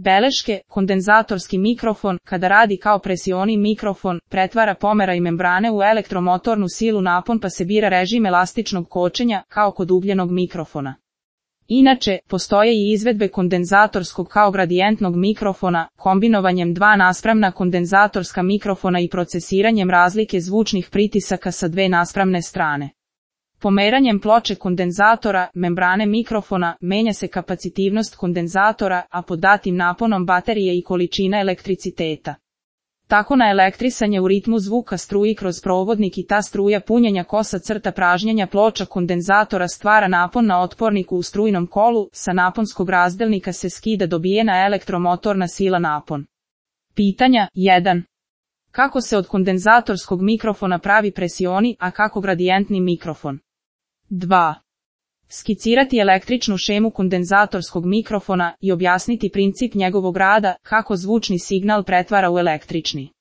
Beleške, kondenzatorski mikrofon, kada radi kao presioni mikrofon, pretvara pomeraj membrane u elektromotornu silu napon pa se bira režim elastičnog kočenja, kao kod ugljenog mikrofona. Inače, postoje i izvedbe kondenzatorskog kao gradijentnog mikrofona, kombinovanjem 2:1 kondenzatorska mikrofona i procesiranjem razlike zvučnih pritisaka sa 2:1 strane. Pomeranjem ploče kondenzatora, membrane mikrofona, menja se kapacitivnost kondenzatora, a pod datim naponom baterije i količina elektriciteta. Tako na elektrisanje u ritmu zvuka struji kroz provodnik i ta struja punjenja kosa crta pražnjenja ploča kondenzatora stvara napon na otporniku u strujnom kolu, sa naponskog razdelnika se skida dobijena elektromotorna sila napon. Pitanja 1. Kako se od kondenzatorskog mikrofona pravi presioni, a kako gradijentni mikrofon? 2. Skicirati električnu šemu kondenzatorskog mikrofona i objasniti princip njegovog rada, kako zvučni signal pretvara u električni.